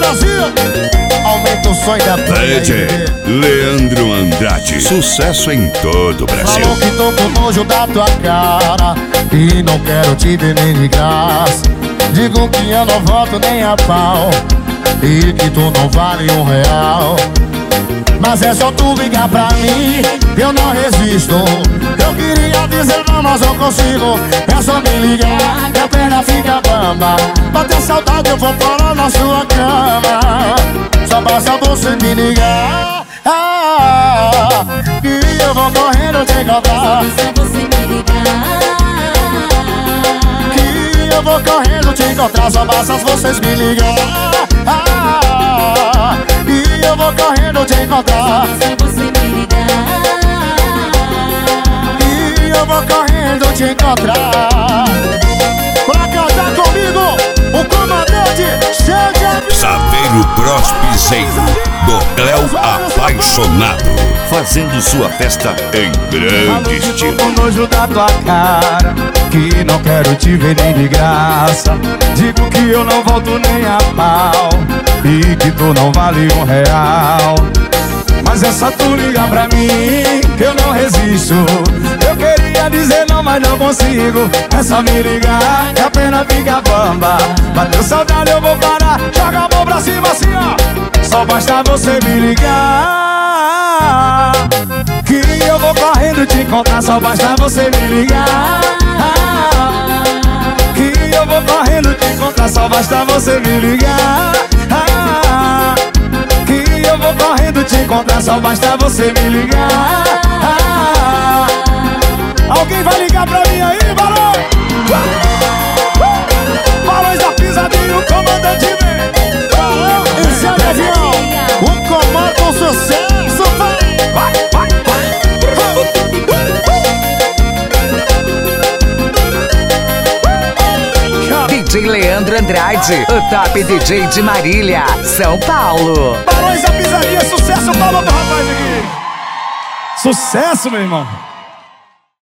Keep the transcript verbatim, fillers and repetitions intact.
Brasil. Aumenta o som da D J Leandro Andrade, sucesso em todo o Brasil. Falou que tô com nojo da tua cara e não quero te ver nem de graça. Digo que eu não volto nem a pau e que tu não vale um real. Mas é só tu ligar pra mim, eu não resisto. Eu queria dizer não, mas não consigo. É só me ligar, minha perna fica bamba. Bater saudade eu vou parar na sua cama. Só basta você me ligar, ah, e eu vou correndo te encontrar. Só você me ligar, Que eu vou correndo te encontrar. Só basta vocês me ligar, ah, e eu vou correndo te encontrar. só você me ligar. E eu vou correndo te encontrar. Pra cantar comigo, o comandante chega. Saveiro Bros Piseiro, do Cléo Apaixonado, fazendo sua festa em grande estilo. Tô com nojo da tua cara, que não quero te ver nem de graça. Digo que eu não volto nem a pau e que tu não vale um real. Mas é só tu ligar pra mim, que eu não resisto. Eu queria dizer não, mas não consigo. É só me ligar, que a pena fica bamba. Bateu saudade eu vou parar, joga a mão pra cima assim ó. Só basta você me ligar, que eu vou correndo te encontrar. Só basta você me ligar, que eu vou correndo te encontrar. Só basta você me ligar, que eu vou correndo te encontrar. Só basta você me ligar. Alguém vai ligar pra mim aí, Barão? Barões da Pisadinha, o comandante vem. Barão e Zé de Avião, o comando com sucesso. Vai, vai, vai. D J Leandro Andrade, o top D J de Marília, São Paulo. Barões da Pisadinha, sucesso, palma pro rapaz aqui. Sucesso, meu irmão.